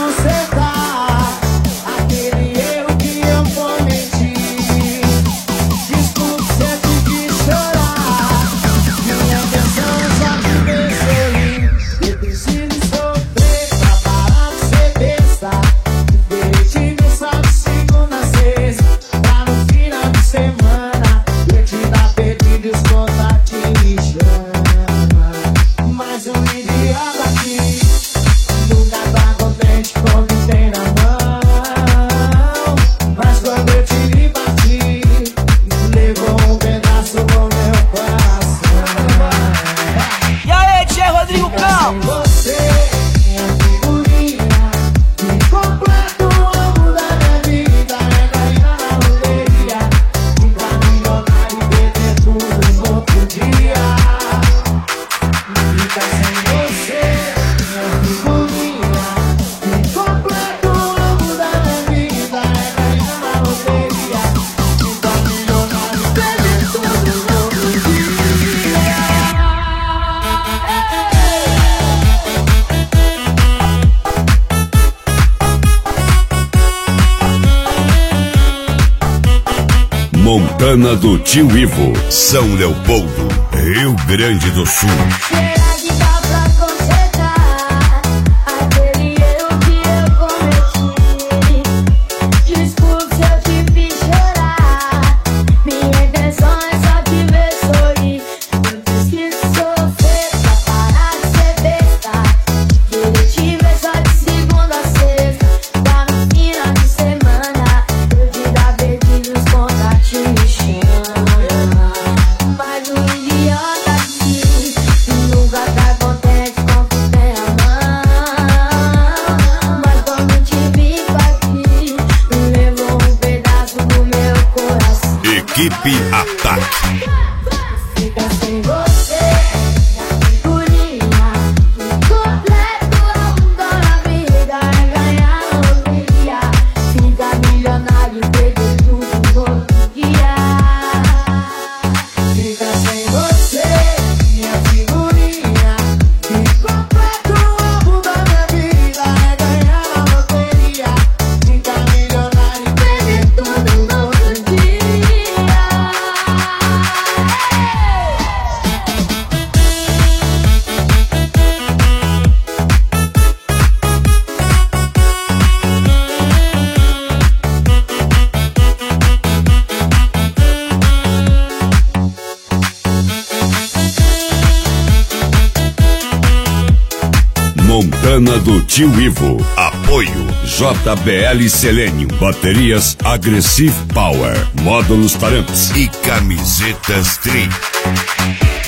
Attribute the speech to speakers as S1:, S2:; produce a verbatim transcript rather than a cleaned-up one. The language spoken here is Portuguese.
S1: consertar aquele erro que eu cometi. Desculpe se eu te fiz chorar. Minha intenção é só te ver sorrir. Eu preciso sofrer pra parar de ser besta. Querer te ver só de segunda a sexta, pra no final de semana eu te dar pedidos, contato e chama. Mais um idiota aqui, nunca tá contente com o que tem na mão. Mas quando eu te bati, levou um pedaço do meu coração.
S2: E aí, Tchê Rodrigo Campos?
S1: Você, minha figurinha, me completa o amo da minha vida. É ganhar na loteria, ficar milionário e perder tudo no outro dia. Fica sem você, minha figurinha, me completa o amo da minha vida. É ganhar na loteria, ficar milionário e perder tudo no outro dia.
S3: Montana do Tio Ivo, São Leopoldo, Rio Grande do Sul.
S4: Será que dá pra consertar aquele erro que eu cometi? Desculpe se eu te fiz chorar. Minha intenção é só te ver sorrir. Eu preciso sofrer pra parar de ser besta. Querer te ver só de segunda a sexta, pra no final de semana eu te dar beijos, contato e chama. Mas um idiota aqui nunca tá contente com o que tem a mão. Mas quando te vi aqui, levou um pedaço do meu coração.
S3: Equipe Ataque.
S4: Fica sem você, minha figurinha, me completa o amo da minha vida. É ganhar na loteria, ficar milionário e perder tudo no outro dia.
S1: Fica sem você, minha figurinha, me completa o amo da minha vida. É ganhar na loteria, ficar milionário e perder tudo no outro dia.
S3: Montana do Tio Ivo. Apoio J B L Selênio. Baterias Aggressive Power. Módulos Taramps e camisetas Tri.